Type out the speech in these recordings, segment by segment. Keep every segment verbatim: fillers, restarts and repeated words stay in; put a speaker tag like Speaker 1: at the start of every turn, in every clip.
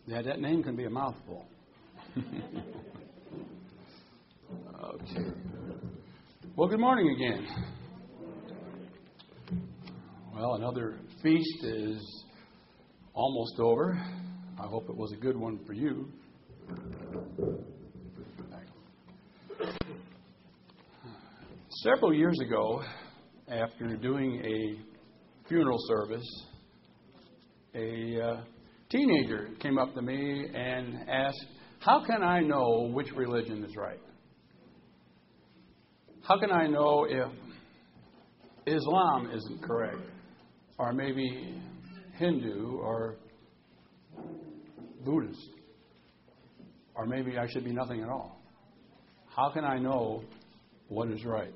Speaker 1: Yeah, that name can be a mouthful. Okay. Well, good morning again. Well, another feast is almost over. I hope it was a good one for you. Several years ago, after doing a funeral service, a uh, teenager came up to me and asked, how can I know which religion is right? How can I know if Islam isn't correct? Or maybe Hindu or Buddhist? Or maybe I should be nothing at all? How can I know what is right?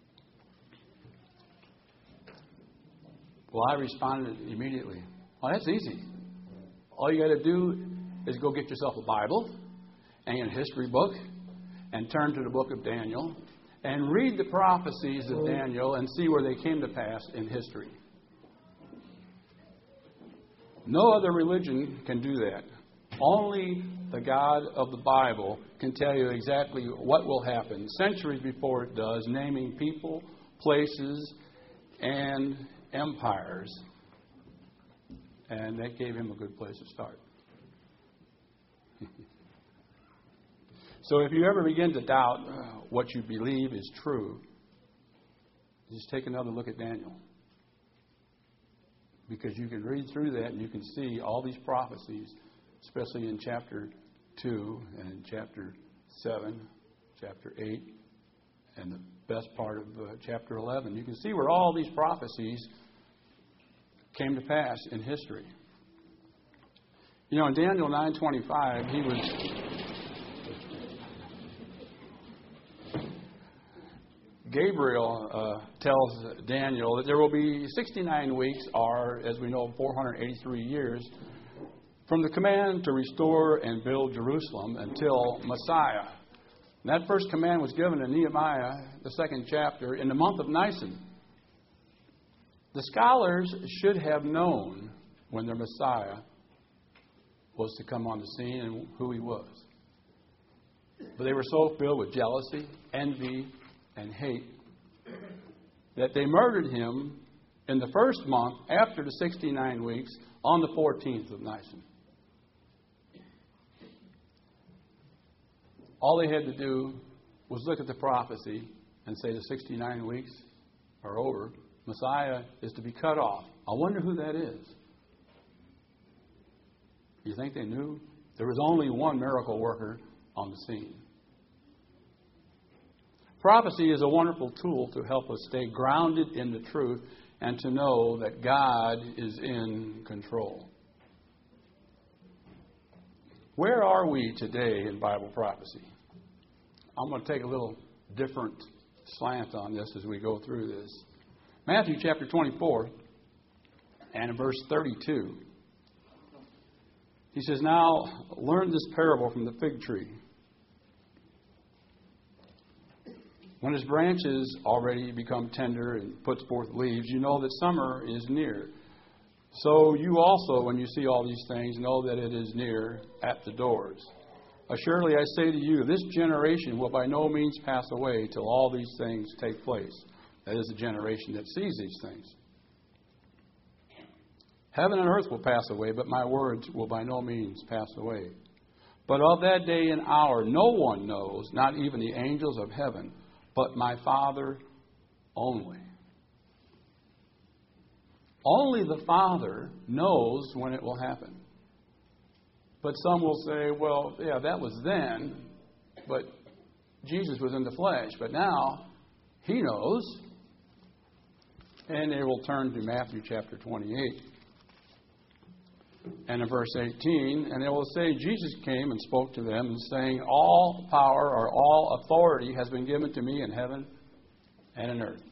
Speaker 1: Well, I responded immediately. Well, that's easy. All you got to do is go get yourself a Bible and a history book and turn to the book of Daniel and read the prophecies of Daniel and see where they came to pass in history. No other religion can do that. Only the God of the Bible can tell you exactly what will happen centuries before it does, naming people, places, and empires. And that gave him a good place to start. So if you ever begin to doubt uh, what you believe is true, just take another look at Daniel. Because you can read through that and you can see all these prophecies, especially in chapter two and in chapter seven, chapter eight, and the best part of uh, chapter eleven. You can see where all these prophecies came to pass in history. You know, in Daniel nine twenty-five, he was Gabriel uh, tells Daniel that there will be sixty-nine weeks, or as we know, four hundred eighty-three years, from the command to restore and build Jerusalem until Messiah. And that first command was given in Nehemiah, the second chapter, in the month of Nisan. The scholars should have known when their Messiah was to come on the scene and who he was. But they were so filled with jealousy, envy, and hate that they murdered him in the first month after the sixty-nine weeks on the fourteenth of Nisan. All they had to do was look at the prophecy and say the sixty-nine weeks are over. Messiah is to be cut off. I wonder who that is. You think they knew? There was only one miracle worker on the scene. Prophecy is a wonderful tool to help us stay grounded in the truth and to know that God is in control. Where are we today in Bible prophecy? I'm going to take a little different slant on this as we go through this. Matthew chapter twenty-four and in verse thirty-two. He says, now learn this parable from the fig tree. When his branches already become tender and puts forth leaves, you know that summer is near. So you also, when you see all these things, know that it is near at the doors. Assuredly, I say to you, this generation will by no means pass away till all these things take place. That is the generation that sees these things. Heaven and earth will pass away, but my words will by no means pass away. But of that day and hour no one knows, not even the angels of heaven, but my Father only. Only the Father knows when it will happen. But some will say, well, yeah, that was then, but Jesus was in the flesh. But now he knows. And they will turn to Matthew chapter twenty-eight. And in verse eighteen, and they will say, Jesus came and spoke to them, and saying, all power or all authority has been given to me in heaven and in earth.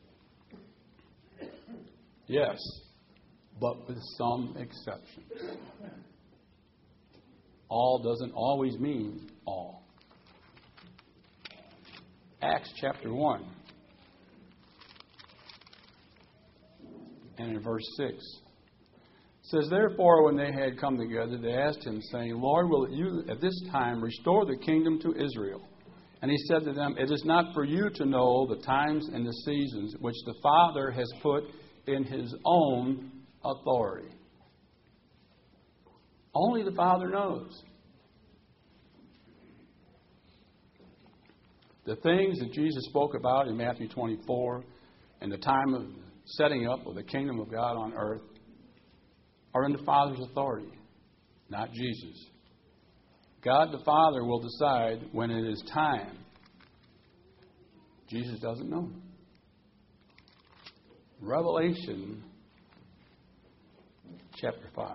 Speaker 1: Yes, but with some exceptions. All doesn't always mean all. Acts chapter one and in verse six. says, therefore, when they had come together, they asked him, saying, Lord, will you at this time restore the kingdom to Israel? And he said to them, it is not for you to know the times and the seasons which the Father has put in his own authority. Only the Father knows. The things that Jesus spoke about in Matthew twenty-four and the time of setting up of the kingdom of God on earth are in the Father's authority, not Jesus. God the Father will decide when it is time. Jesus doesn't know. Revelation chapter five.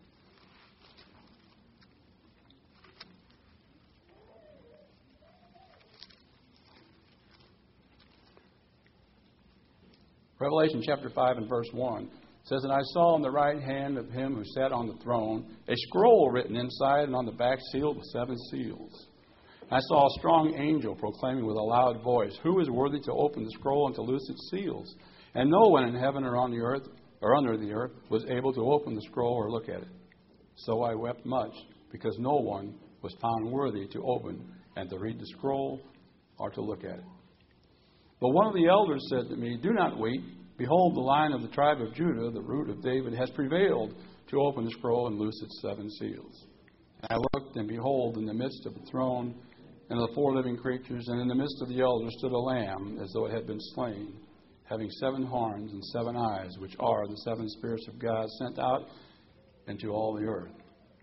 Speaker 1: Revelation chapter five and verse one says, and I saw on the right hand of him who sat on the throne a scroll written inside and on the back sealed with seven seals. And I saw a strong angel proclaiming with a loud voice, who is worthy to open the scroll and to loose its seals? And no one in heaven or on the earth or under the earth was able to open the scroll or look at it. So I wept much, because no one was found worthy to open and to read the scroll or to look at it. But one of the elders said to me, do not weep. Behold, the Lion of the tribe of Judah, the root of David, has prevailed to open the scroll and loose its seven seals. And I looked, and behold, in the midst of the throne and of the four living creatures, and in the midst of the elders stood a lamb, as though it had been slain, having seven horns and seven eyes, which are the seven spirits of God sent out into all the earth.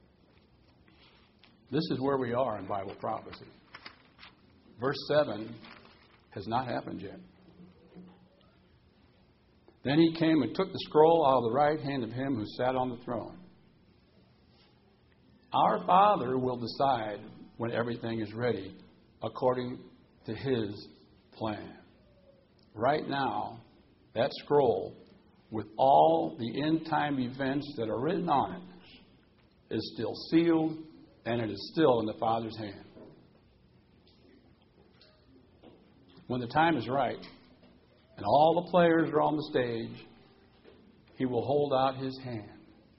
Speaker 1: This is where we are in Bible prophecy. Verse seven has not happened yet. Then he came and took the scroll out of the right hand of him who sat on the throne. Our Father will decide when everything is ready according to his plan. Right now, that scroll, with all the end-time events that are written on it, is still sealed, and it is still in the Father's hand. When the time is right, and all the players are on the stage, he will hold out his hand.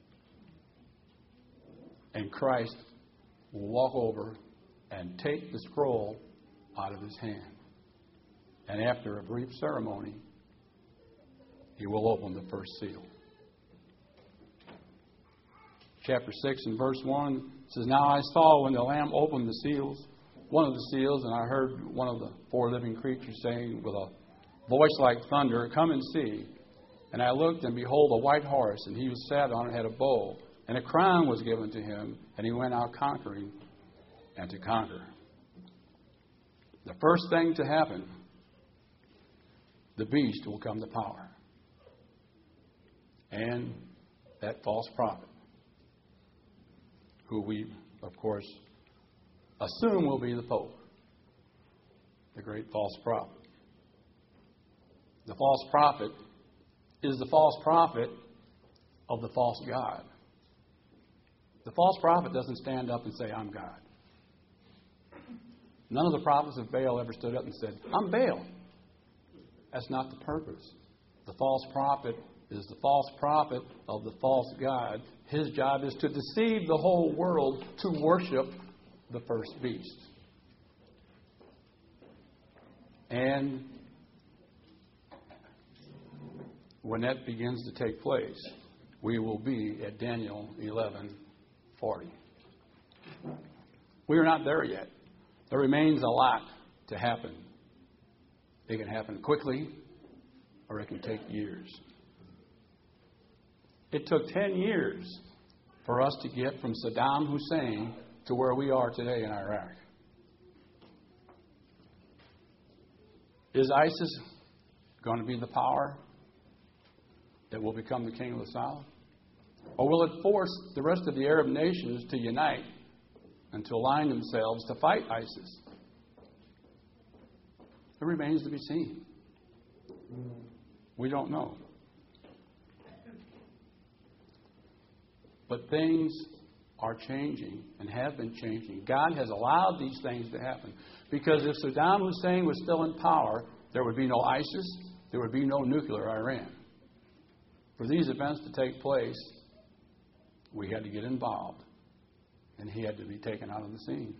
Speaker 1: And Christ will walk over and take the scroll out of his hand. And after a brief ceremony, he will open the first seal. Chapter six and verse one says, now I saw when the Lamb opened the seals, one of the seals, and I heard one of the four living creatures saying with a voice like thunder, come and see. And I looked, and behold, a white horse, and he who sat on it had a bow, and a crown was given to him, and he went out conquering and to conquer. The first thing to happen, the beast will come to power. And that false prophet, who we, of course, assume will be the Pope, the great false prophet. The false prophet is the false prophet of the false God. The false prophet doesn't stand up and say, I'm God. None of the prophets of Baal ever stood up and said, I'm Baal. That's not the purpose. The false prophet is the false prophet of the false God. His job is to deceive the whole world to worship the first beast. And when that begins to take place, we will be at Daniel eleven forty. We are not there yet. There remains a lot to happen. It can happen quickly, or it can take years. It took ten years for us to get from Saddam Hussein to where we are today in Iraq. Is ISIS going to be the power that will become the king of the South? Or will it force the rest of the Arab nations to unite and to align themselves to fight ISIS? It remains to be seen. We don't know. But things are changing and have been changing. God has allowed these things to happen. Because if Saddam Hussein was still in power, there would be no ISIS, there would be no nuclear Iran. For these events to take place, we had to get involved, and he had to be taken out of the scene.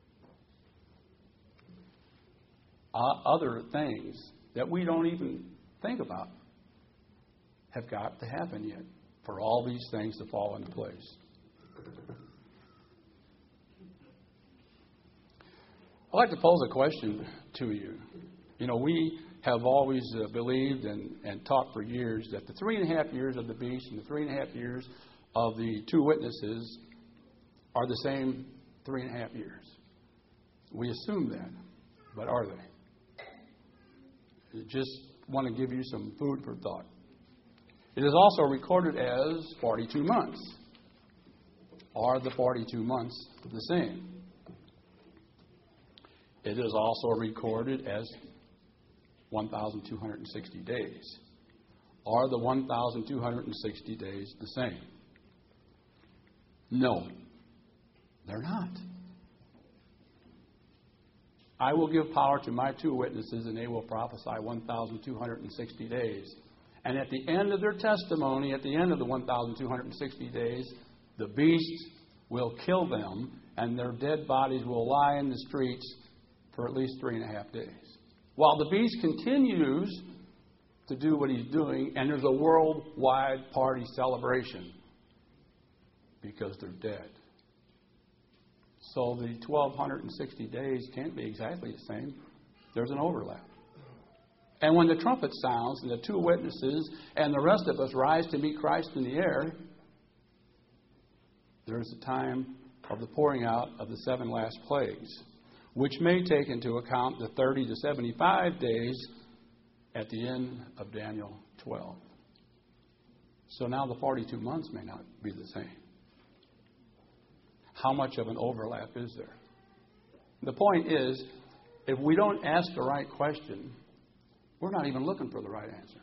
Speaker 1: Uh, other things that we don't even think about have got to happen yet for all these things to fall into place. I'd like to pose a question to you. You know, we have always uh, believed and, and taught for years that the three and a half years of the beast and the three and a half years of the two witnesses are the same three and a half years. We assume that, but are they? Just want to give you some food for thought. It is also recorded as forty-two months. Are the forty-two months the same? It is also recorded as one thousand two hundred sixty days. Are the one thousand two hundred sixty days the same? No, they're not. I will give power to my two witnesses, and they will prophesy one thousand two hundred sixty days. And at the end of their testimony, at the end of the one thousand two hundred sixty days, the beast will kill them, and their dead bodies will lie in the streets for at least three and a half days. While the beast continues to do what he's doing, and there's a worldwide party celebration because they're dead. So the one thousand two hundred sixty days can't be exactly the same. There's an overlap. And when the trumpet sounds and the two witnesses and the rest of us rise to meet Christ in the air, there's the time of the pouring out of the seven last plagues, which may take into account the thirty to seventy-five days at the end of Daniel twelve. So now the forty-two months may not be the same. How much of an overlap is there? The point is, if we don't ask the right question, we're not even looking for the right answer.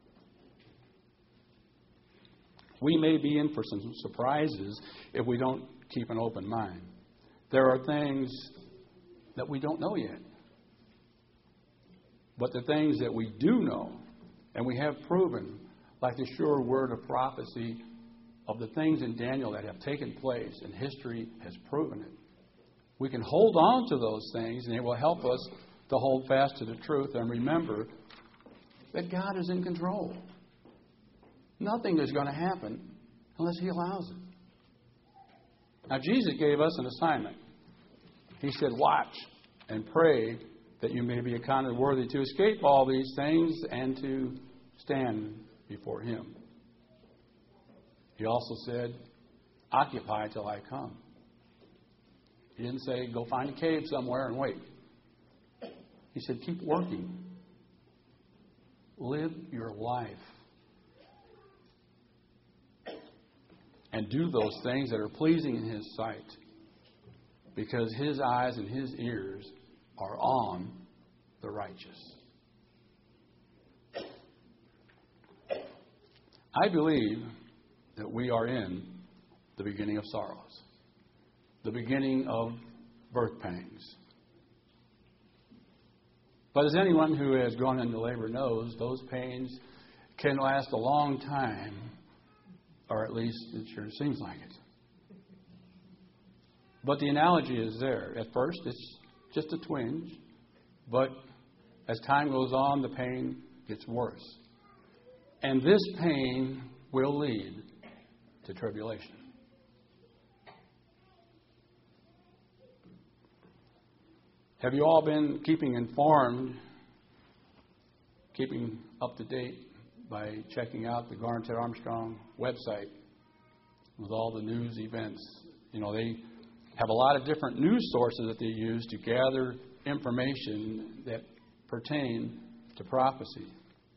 Speaker 1: We may be in for some surprises if we don't keep an open mind. There are things that we don't know yet. But the things that we do know, and we have proven, like the sure word of prophecy of the things in Daniel that have taken place, and history has proven it. We can hold on to those things, and it will help us to hold fast to the truth and remember that God is in control. Nothing is going to happen unless He allows it. Now, Jesus gave us an assignment. He said, watch and pray that you may be accounted worthy to escape all these things and to stand before Him. He also said, occupy till I come. He didn't say, go find a cave somewhere and wait. He said, keep working. Live your life. And do those things that are pleasing in His sight. Because His eyes and His ears are on the righteous. I believe that we are in the beginning of sorrows. The beginning of birth pangs. But as anyone who has gone into labor knows, those pains can last a long time, or at least it sure seems like it. But the analogy is there. At first, it's just a twinge, but as time goes on, the pain gets worse. And this pain will lead to tribulation. Have you all been keeping informed, keeping up to date by checking out the Garnet Armstrong website with all the news events? You know, they have a lot of different news sources that they use to gather information that pertain to prophecy.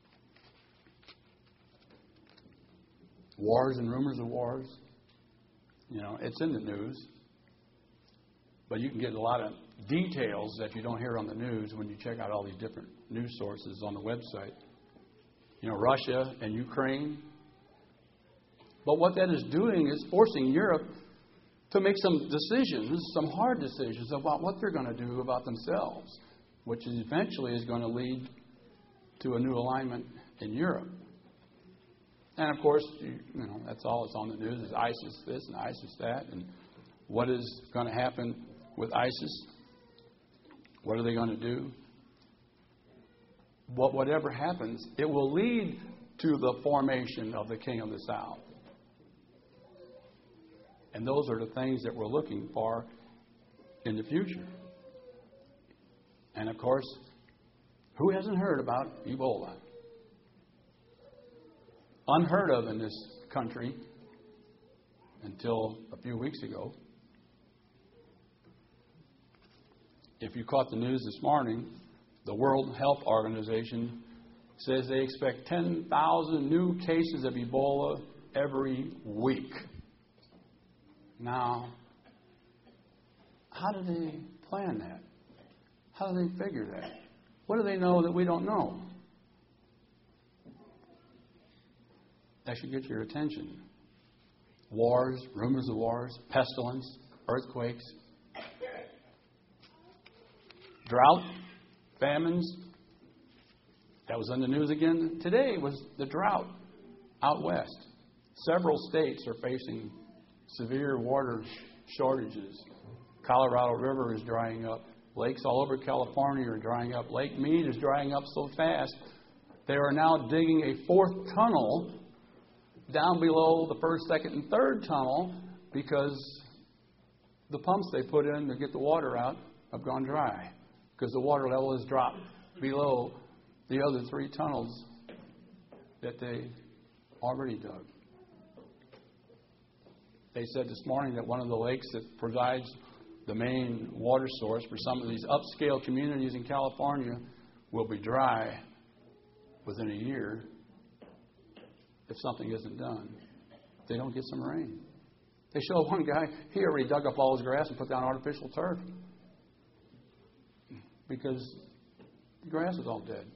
Speaker 1: Wars and rumors of wars. You know, it's in the news. But you can get a lot of details that you don't hear on the news when you check out all these different news sources on the website. You know, Russia and Ukraine. But what that is doing is forcing Europe to make some decisions, some hard decisions about what they're going to do about themselves, which is eventually is going to lead to a new alignment in Europe. And of course, you, you know, that's all that's on the news is ISIS this and ISIS that. And what is going to happen with ISIS? What are they going to do? But whatever happens, it will lead to the formation of the King of the South. And those are the things that we're looking for in the future. And of course, who hasn't heard about Ebola? Unheard of in this country until a few weeks ago. If you caught the news this morning, the World Health Organization says they expect ten thousand new cases of Ebola every week. Now, how do they plan that? How do they figure that? What do they know that we don't know? That should get your attention. Wars, rumors of wars, pestilence, earthquakes, drought, famines. That was on the news again today, was the drought out west. Several states are facing severe water shortages. Colorado River is drying up. Lakes all over California are drying up. Lake Mead is drying up so fast, they are now digging a fourth tunnel down below the first, second, and third tunnel because the pumps they put in to get the water out have gone dry because the water level has dropped below the other three tunnels that they already dug. They said this morning that one of the lakes that provides the main water source for some of these upscale communities in California will be dry within a year if something isn't done. If they don't get some rain. They show one guy, he already dug up all his grass and put down artificial turf because the grass is all dead.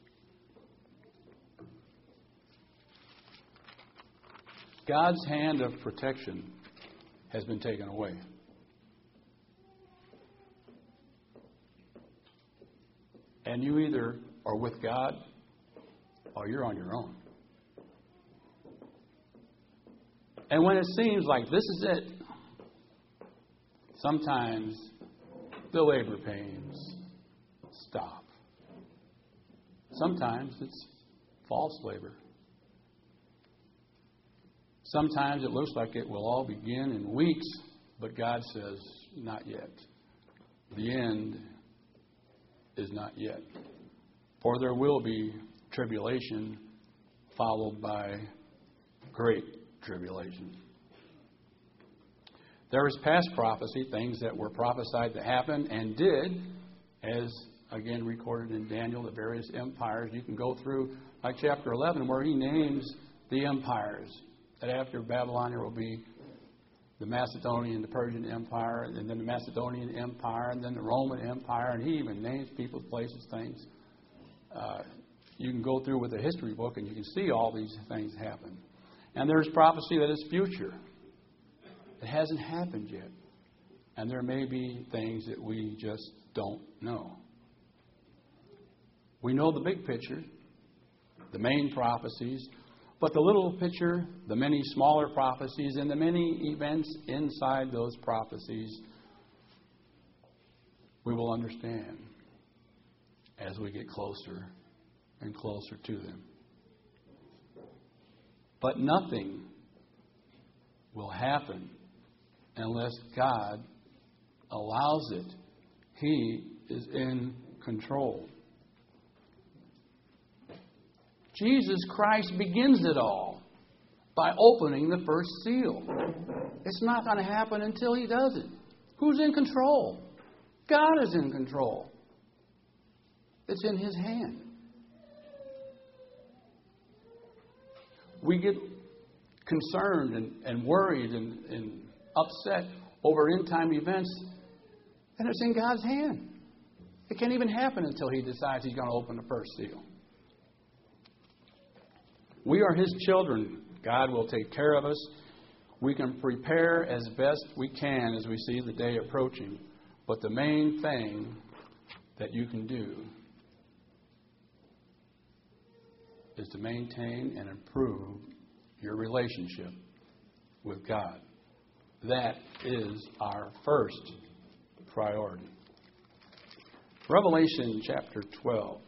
Speaker 1: God's hand of protection has been taken away. And you either are with God or you're on your own. And when it seems like this is it, sometimes the labor pains stop. Sometimes it's false labor. Sometimes it looks like it will all begin in weeks, but God says, not yet. The end is not yet. For there will be tribulation followed by great tribulation. There is past prophecy, things that were prophesied to happen and did, as again recorded in Daniel, the various empires. You can go through like chapter eleven where he names the empires. That after Babylon there will be the Macedonian, the Persian Empire, and then the Macedonian Empire, and then the Roman Empire, and he even names people, places, things. Uh, you can go through with the history book and you can see all these things happen. And there's prophecy that is future. It hasn't happened yet. And there may be things that we just don't know. We know the big picture, the main prophecies, but the little picture, the many smaller prophecies, and the many events inside those prophecies, we will understand as we get closer and closer to them. But nothing will happen unless God allows it. He is in control. Jesus Christ begins it all by opening the first seal. It's not going to happen until He does it. Who's in control? God is in control. It's in His hand. We get concerned and, and worried and, and upset over end-time events, and it's in God's hand. It can't even happen until He decides He's going to open the first seal. We are His children. God will take care of us. We can prepare as best we can as we see the day approaching. But the main thing that you can do is to maintain and improve your relationship with God. That is our first priority. Revelation chapter twelve.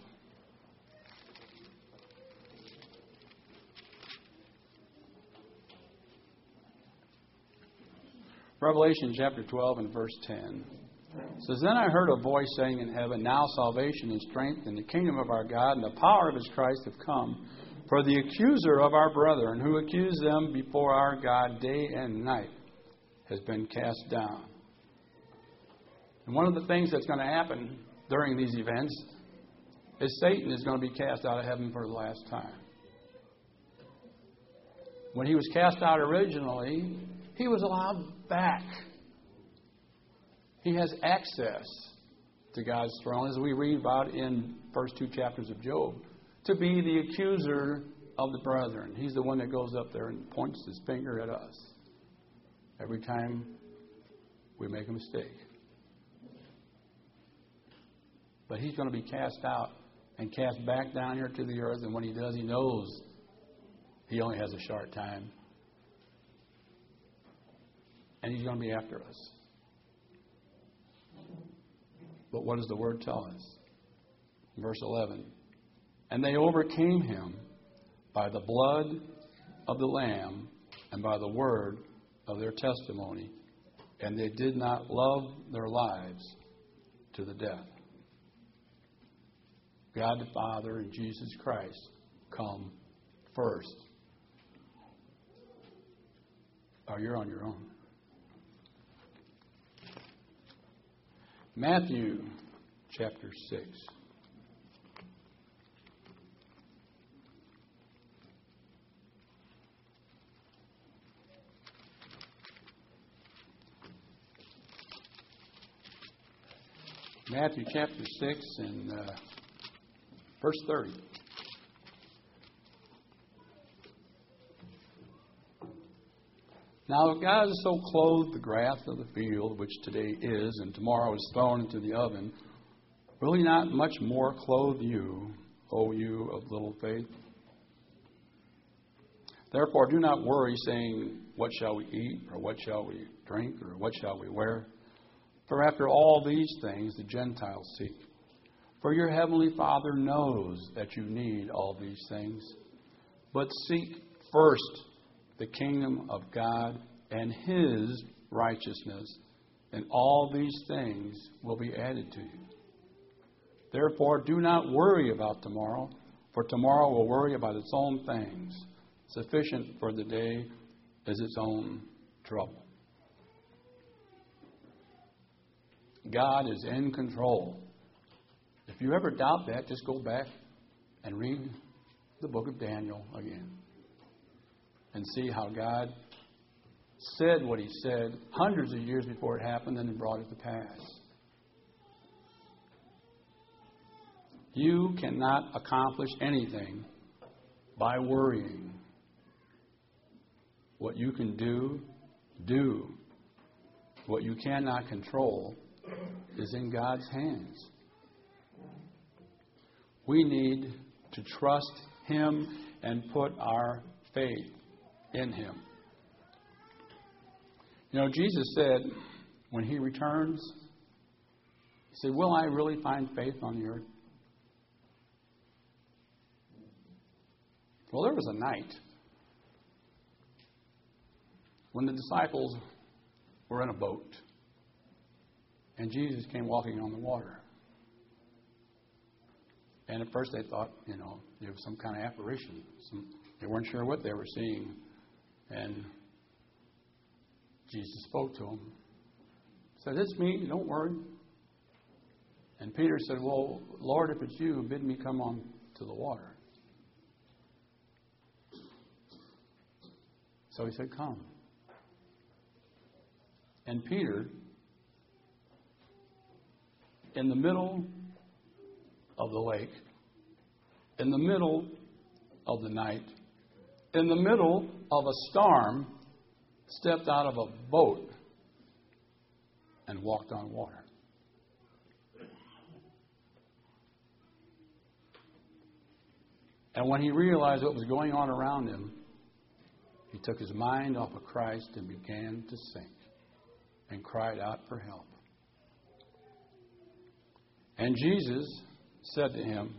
Speaker 1: Revelation chapter twelve and verse ten. It says, Then I heard a voice saying in heaven, Now salvation and strength and the kingdom of our God and the power of his Christ have come. For the accuser of our brethren, who accused them before our God day and night, has been cast down. And one of the things that's going to happen during these events is Satan is going to be cast out of heaven for the last time. When he was cast out originally, he was allowed back. He has access to God's throne, as we read about in first two chapters of Job, to be the accuser of the brethren. He's the one that goes up there and points his finger at us every time we make a mistake. But he's going to be cast out and cast back down here to the earth, and when he does, he knows he only has a short time. And he's going to be after us. But what does the Word tell us? Verse eleven. And they overcame him by the blood of the Lamb and by the word of their testimony. And they did not love their lives to the death. God the Father and Jesus Christ come first. Oh, you're on your own. Matthew chapter six. Matthew chapter six and uh, verse thirty. Now, if God has so clothed the grass of the field, which today is and tomorrow is thrown into the oven, will he not much more clothe you, O you of little faith? Therefore, do not worry, saying, What shall we eat, or what shall we drink, or what shall we wear? For after all these things the Gentiles seek. For your heavenly Father knows that you need all these things. But seek first the kingdom of God and his righteousness, and all these things will be added to you. Therefore, do not worry about tomorrow, for tomorrow will worry about its own things. Sufficient for the day is its own trouble. God is in control. If you ever doubt that, just go back and read the book of Daniel again. And see how God said what he said hundreds of years before it happened and then brought it to pass. You cannot accomplish anything by worrying. What you can do, do. What you cannot control is in God's hands. We need to trust him and put our faith in him. You know, Jesus said when he returns, he said, will I really find faith on the earth? Well, there was a night when the disciples were in a boat and Jesus came walking on the water. And at first they thought, you know, it was some kind of apparition. Some, they weren't sure what they were seeing. And Jesus spoke to him. Said, it's me, don't worry. And Peter said, well, Lord, if it's you, bid me come on to the water. So he said, come. And Peter, in the middle of the lake, in the middle of the night, in the middle of a storm, stepped out of a boat and walked on water. And when he realized what was going on around him, He took his mind off of Christ and began to sink and cried out for help. And Jesus said to him,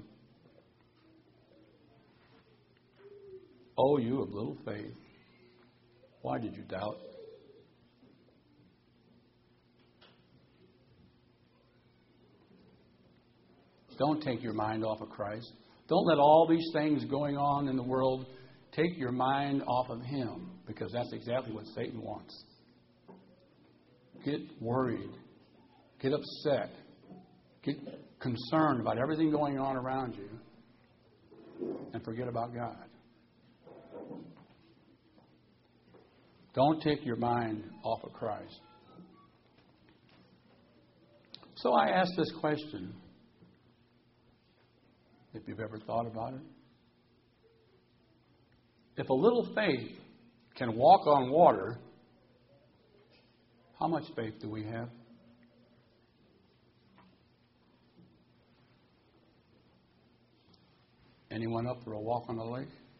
Speaker 1: "O you of little faith, why did you doubt?" Don't take your mind off of Christ. Don't let all these things going on in the world take your mind off of Him, because that's exactly what Satan wants. Get worried. Get upset. Get concerned about everything going on around you and forget about God. Don't take your mind off of Christ. So I ask this question, if you've ever thought about it. If a little faith can walk on water, how much faith do we have? Anyone up for a walk on the lake?